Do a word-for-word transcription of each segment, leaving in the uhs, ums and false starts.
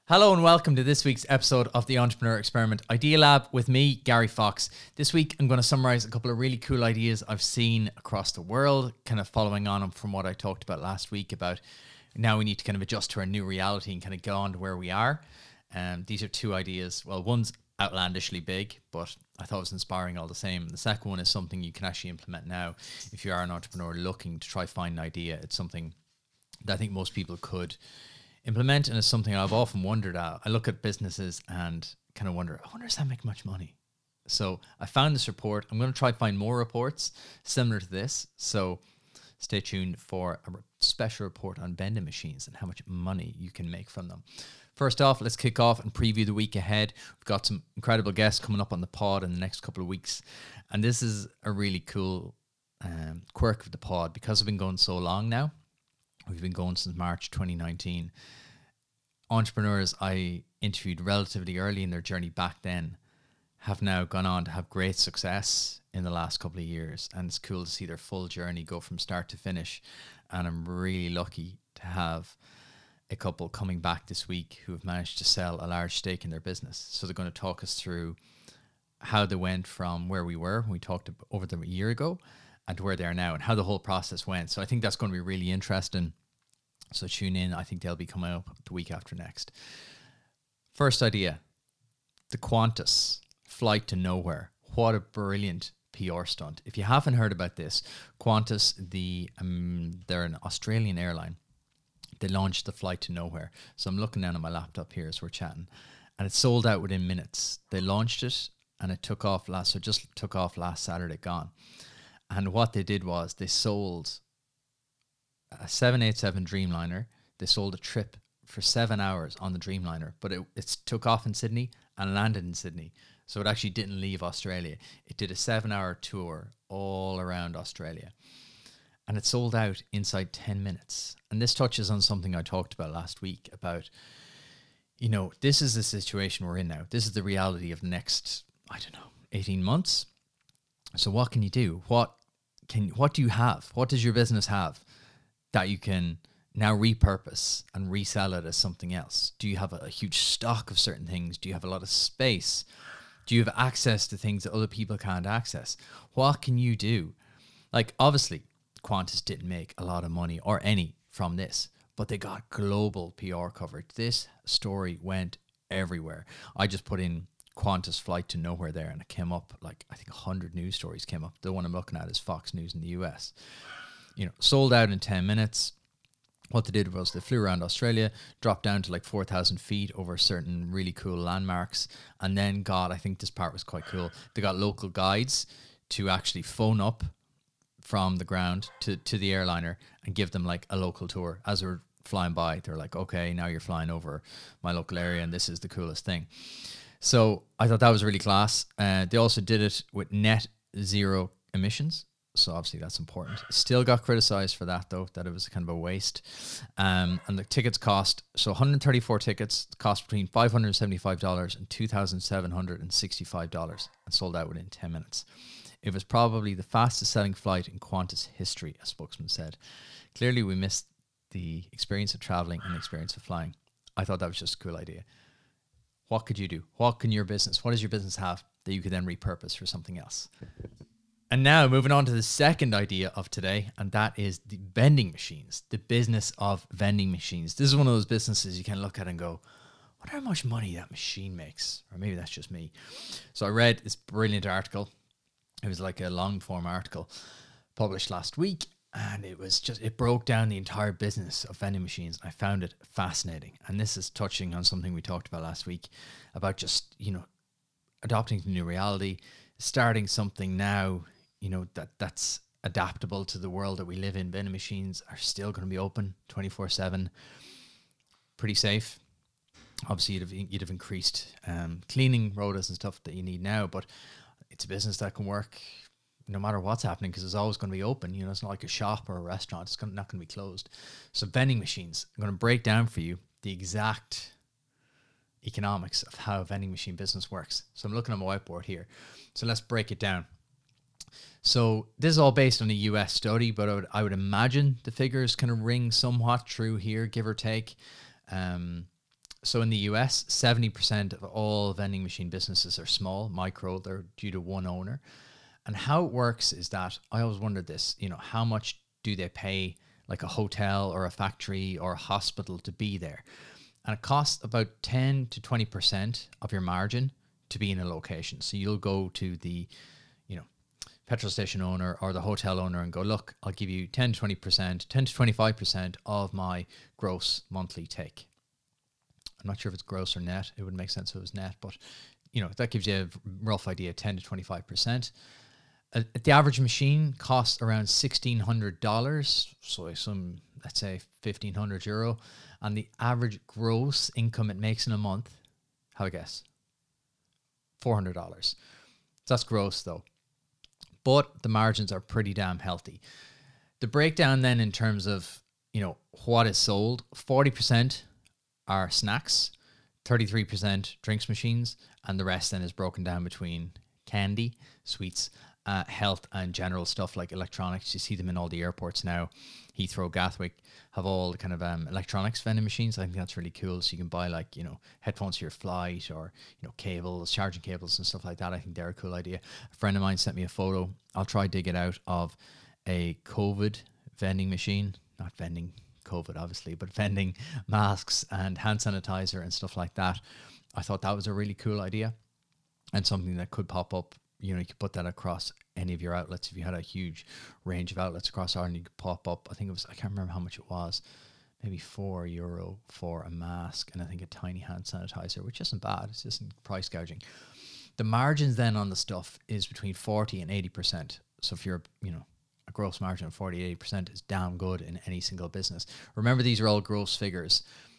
Hello and welcome to this week's episode of the Entrepreneur Experiment Idea Lab with me, Gary Fox. This week, I'm going to summarize a couple of really cool ideas I've seen across the world, kind of following on from what I talked about last week about now we need to kind of adjust to our new reality and kind of go on to where we are. Um, these are two ideas. Well, one's outlandishly big, but I thought it was inspiring all the same. The second one is something you can actually implement now. If you are an entrepreneur looking to try find an idea, it's something that I think most people could implement, and it's something I've often wondered at. I look at businesses and kind of wonder, I wonder does that make much money? So I found this report. I'm going to try to find more reports similar to this. So stay tuned for a special report on vending machines and how much money you can make from them. First off, let's kick off and preview the week ahead. We've got some incredible guests coming up on the pod in the next couple of weeks. And this is a really cool um, quirk of the pod because we've been going so long now. We've been going since March twenty nineteen. Entrepreneurs I interviewed relatively early in their journey back then have now gone on to have great success in the last couple of years. And it's cool to see their full journey go from start to finish. And I'm really lucky to have a couple coming back this week who have managed to sell a large stake in their business. So they're going to talk us through how they went from where we were when we talked over them a year ago and to where they are now and how the whole process went. So I think that's going to be really interesting. So tune in. I think they'll be coming up the week after next. First idea, the Qantas flight to nowhere. What a brilliant P R stunt. If you haven't heard about this, Qantas, the um, they're an Australian airline. They launched the flight to nowhere. So I'm looking down at my laptop here as we're chatting, and it sold out within minutes. They launched it and it took off last, so just took off last Saturday gone. And what they did was they sold a seven eighty-seven Dreamliner. They sold a trip for seven hours on the Dreamliner, but it, it took off in Sydney and landed in Sydney. So it actually didn't leave Australia. It did a seven hour tour all around Australia. And it sold out inside ten minutes. And this touches on something I talked about last week about, you know, this is the situation we're in now. This is the reality of the next, I don't know, eighteen months. So what can you do? What can, what do you have? What does your business have that you can now repurpose and resell it as something else? Do you have a, a huge stock of certain things? Do you have a lot of space? Do you have access to things that other people can't access? What can you do? Like, obviously, Qantas didn't make a lot of money or any from this, but they got global P R coverage. This story went everywhere. I just put in Qantas flight to nowhere there and it came up like, I think one hundred news stories came up. The one I'm looking at is Fox News in the U S. You know, sold out in ten minutes. What they did was they flew around Australia, dropped down to like four thousand feet over certain really cool landmarks, and then got, I think this part was quite cool, they got local guides to actually phone up from the ground to, to the airliner and give them like a local tour. As they were flying by, they're like, okay, now you're flying over my local area and this is the coolest thing. So I thought that was really class. Uh, they also did it with net zero emissions. So obviously that's important. Still got criticized for that though, that it was kind of a waste. Um, and the tickets cost, so one hundred thirty-four tickets cost between five hundred seventy-five dollars and two thousand seven hundred sixty-five dollars and sold out within ten minutes. It was probably the fastest selling flight in Qantas history, a spokesman said. Clearly we missed the experience of traveling and the experience of flying. I thought that was just a cool idea. What could you do? What can your business, what does your business have that you could then repurpose for something else? And now moving on to the second idea of today, and that is the vending machines, the business of vending machines. This is one of those businesses you can look at and go, I wonder how much money that machine makes. Or maybe that's just me. So I read this brilliant article. It was like a long form article published last week. And it was just, it broke down the entire business of vending machines. I found it fascinating. And this is touching on something we talked about last week about just, you know, adopting the new reality, starting something now, you know, that that's adaptable to the world that we live in. Vending machines are still going to be open twenty-four seven, pretty safe. Obviously, you'd have, you'd have increased um, cleaning rotas and stuff that you need now, but it's a business that can work no matter what's happening because it's always going to be open. You know, it's not like a shop or a restaurant. It's not going to be closed. So vending machines, I'm going to break down for you the exact economics of how a vending machine business works. So I'm looking at my whiteboard here. So let's break it down. So this is all based on a U S study, but I would, I would imagine the figures kind of ring somewhat true here, give or take. Um, So in the U S, seventy percent of all vending machine businesses are small, micro, they're due to one owner. And how it works is that I always wondered this, you know, how much do they pay like a hotel or a factory or a hospital to be there? And it costs about ten to twenty percent of your margin to be in a location. So you'll go to the, you know, petrol station owner or the hotel owner and go, look, I'll give you ten to twenty percent, ten to twenty-five percent of my gross monthly take. I'm not sure if it's gross or net. It would make sense if it was net, but you know, that gives you a rough idea, ten to twenty-five percent. Uh, the average machine costs around sixteen hundred dollars, so some, let's say fifteen hundred euro. And the average gross income it makes in a month, how I guess? four hundred dollars. So that's gross though. But the margins are pretty damn healthy. The breakdown then in terms of, you know, what is sold, forty percent are snacks, thirty-three percent drinks machines, and the rest then is broken down between candy, sweets, uh, health, and general stuff like electronics. You see them in all the airports now. Heathrow, Gatwick have all the kind of um, electronics vending machines. I think that's really cool. So you can buy like, you know, headphones for your flight or, you know, cables, charging cables and stuff like that. I think they're a cool idea. A friend of mine sent me a photo. I'll try to dig it out of a COVID vending machine, not vending COVID obviously, but vending masks and hand sanitizer and stuff like that. I thought that was a really cool idea and something that could pop up. You know, you could put that across any of your outlets. If you had a huge range of outlets across Ireland, you could pop up. I think it was, I can't remember how much it was, maybe four euro for a mask and I think a tiny hand sanitizer, which isn't bad. It's just price gouging. The margins then on the stuff is between forty and eighty percent. So if you're, you know, a gross margin of forty, eighty percent is damn good in any single business. Remember, these are all gross figures.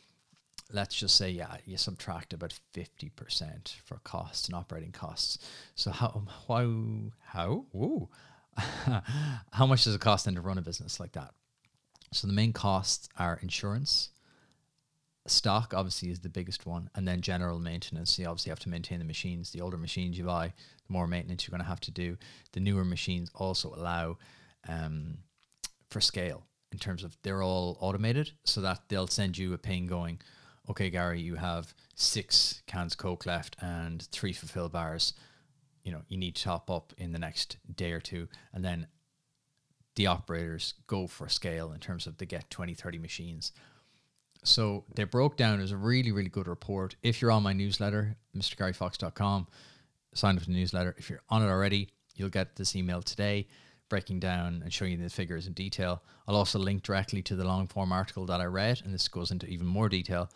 Let's just say, yeah, you subtract about fifty percent for costs and operating costs. So how, how, how, whoa, how much does it cost then to run a business like that? So the main costs are insurance. Stock obviously is the biggest one, and then general maintenance. You obviously have to maintain the machines. The older machines you buy, the more maintenance you're going to have to do. The newer machines also allow um, for scale in terms of they're all automated, so that they'll send you a ping going, okay, Gary, you have six cans Coke left and three fulfill bars. You know, you need to top up in the next day or two. And then the operators go for scale in terms of they get twenty, thirty machines. So they broke down as a really, really good report. If you're on my newsletter, mr gary fox dot com, sign up to the newsletter. If you're on it already, you'll get this email today breaking down and showing you the figures in detail. I'll also link directly to the long form article that I read, and this goes into even more detail.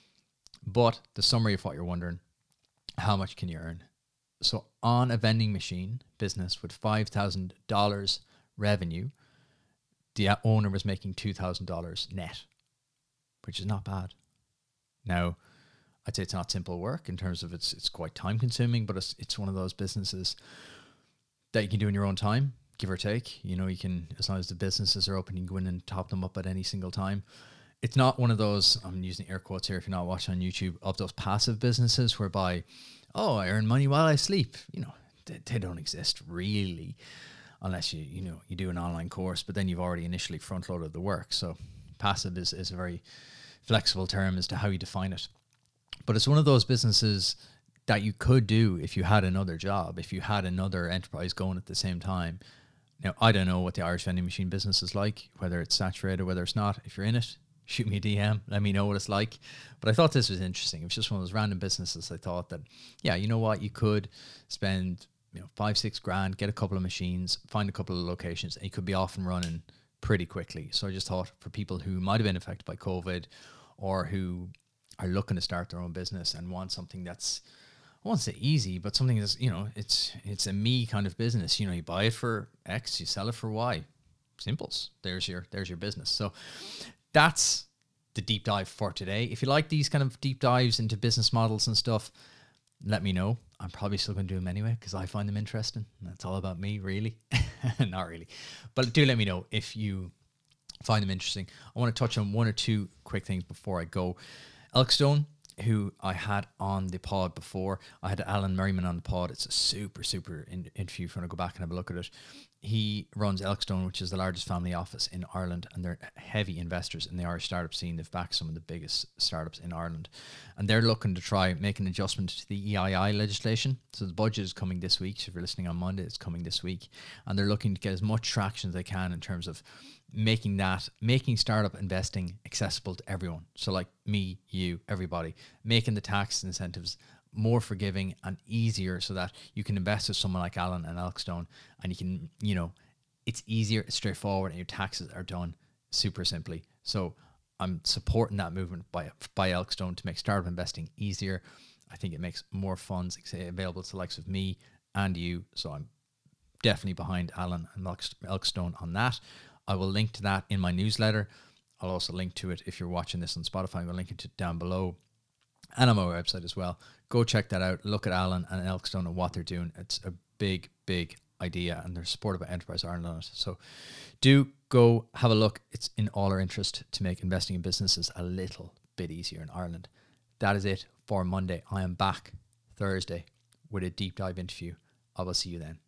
But the summary of what you're wondering, how much can you earn? So on a vending machine business with five thousand dollars revenue, the owner was making two thousand dollars net, which is not bad. Now, I'd say it's not simple work in terms of it's it's quite time consuming, but it's it's one of those businesses that you can do in your own time, give or take. You know, you can, as long as the businesses are open, you can go in and top them up at any single time. It's not one of those, I'm using air quotes here if you're not watching on YouTube, of those passive businesses whereby, oh, I earn money while I sleep. You know, they, they don't exist really, unless you, you know, you do an online course, but then you've already initially front loaded the work. So passive is, is a very flexible term as to how you define it. But it's one of those businesses that you could do if you had another job, if you had another enterprise going at the same time. Now, I don't know what the Irish vending machine business is like, whether it's saturated, whether it's not. If you're in it, shoot me a D M, let me know what it's like. But I thought this was interesting. It was just one of those random businesses. I thought that, yeah, you know what, you could spend, you know, five, six grand, get a couple of machines, find a couple of locations, and you could be off and running pretty quickly. So I just thought for people who might have been affected by COVID or who are looking to start their own business and want something that's, I won't say easy, but something that's, you know, it's it's a me kind of business. You know, you buy it for X, you sell it for Y. Simples. There's your there's your business. So that's the deep dive for today. If you like these kind of deep dives into business models and stuff, let me know. I'm probably still going to do them anyway because I find them interesting. That's all about me, really. Not really. But do let me know if you find them interesting. I want to touch on one or two quick things before I go. Elkstone, who I had on the pod before. I had Alan Merriman on the pod. It's a super, super in- interview if you want to go back and have a look at it. he runs Elkstone, which is the largest family office in Ireland, and they're heavy investors in the Irish startup scene. They've backed some of the biggest startups in Ireland, and they're looking to try make an adjustment to the E I I legislation. So the budget is coming this week. So if you're listening on Monday, it's coming this week, and they're looking to get as much traction as they can in terms of making that making startup investing accessible to everyone. So like me, you, everybody, making the tax incentives more forgiving and easier so that you can invest with someone like Alan and Elkstone, and you can, you know, it's easier, it's straightforward, and your taxes are done super simply. So I'm supporting that movement by by Elkstone to make startup investing easier. I think it makes more funds available to the likes of me and you. So I'm definitely behind Alan and Elkstone on that. I will link to that in my newsletter. I'll also link to it if you're watching this on Spotify. I'm going to link it to down below and on my website as well. Go check that out. Look at Alan and Elkstone and what they're doing. It's a big, big idea, and they're supported by Enterprise Ireland on it. So do go have a look. It's in all our interest to make investing in businesses a little bit easier in Ireland. That is it for Monday. I am back Thursday with a deep dive interview. I will see you then.